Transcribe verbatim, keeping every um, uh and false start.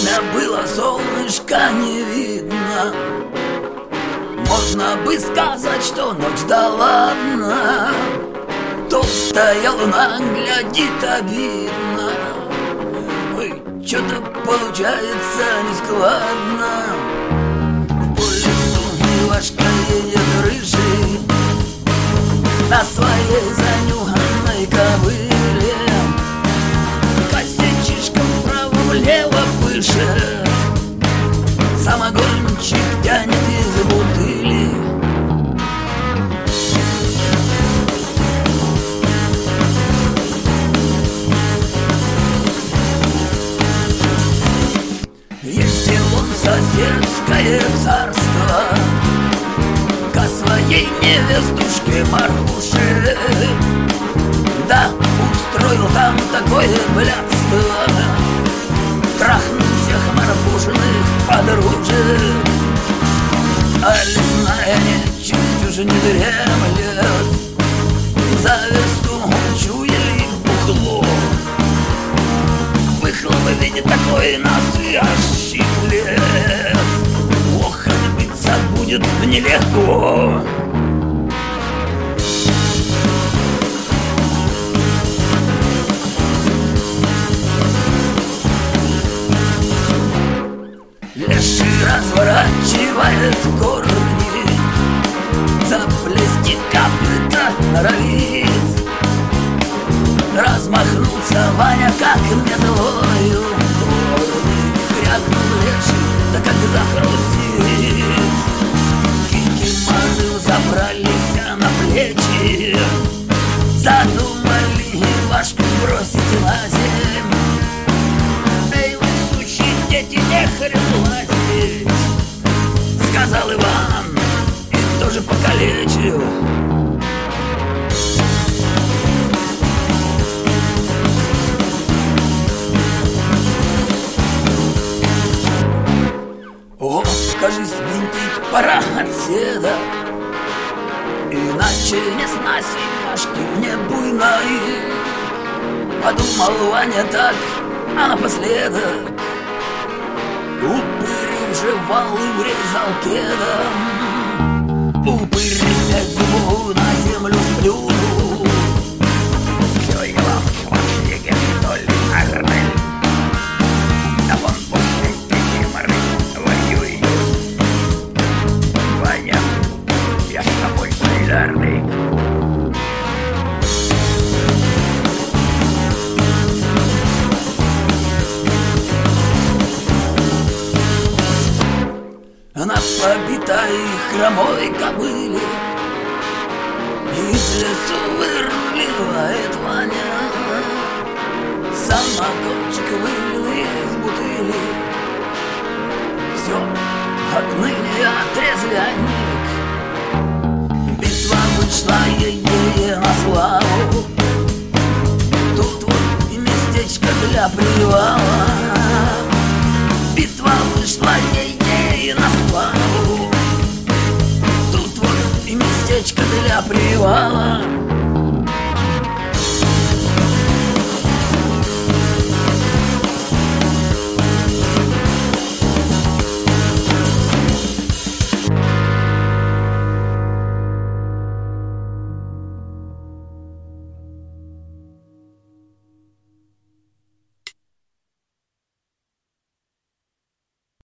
время было, солнышка не видно. Можно бы сказать, что ночь да ладно. Толстая луна глядит обидно. Ой, что-то получается нескладно. По лесу Ивашка едет рыжий на своей занюханной кобыле. Косичишком вправо-влево выше, самогончик тянет из бутыли. Есть он соседское царство, ко своей невестушке Марфуше. Да, устроил там такое блядство, трахнул всех Марфушиных подружек. А лесная нечисть уже не дремлет, за версту чуяли бухло. Выхлопы видит такой настоящий лес. Ох, отбиться будет нелегко. Леший разворачивает корни, заплести копыта норовит. Размахнулся Ваня как метлою, крякнул леший, да как захрустит. Кикиморы забрались на плечи, задумали Ивашку бросить на землю. Эй, вы, сучьи дети, не хрен лазить, сказал Иван и тоже покалечил. О, кажись, винтить пора от седа, иначе не сносить Машки мне буйной. Подумал Ваня так, а напоследок упырь уже валы врезал кедом. Упырь пять зубов на землю сплюнул. Чё я вам, чувак, что ли, Арнель? Да вон после Кикиморы воюй. Ваня, я с тобой солидарный. На побитой хромой кобыле из лесу вырливает Ваня. Самогончик вылил из бутыли. Все, отныне я трезвянник. Битва вышла ей на славу. Тут вот и местечко для привала. Битва вышла ей на славу. Тут вот и местечко для привала.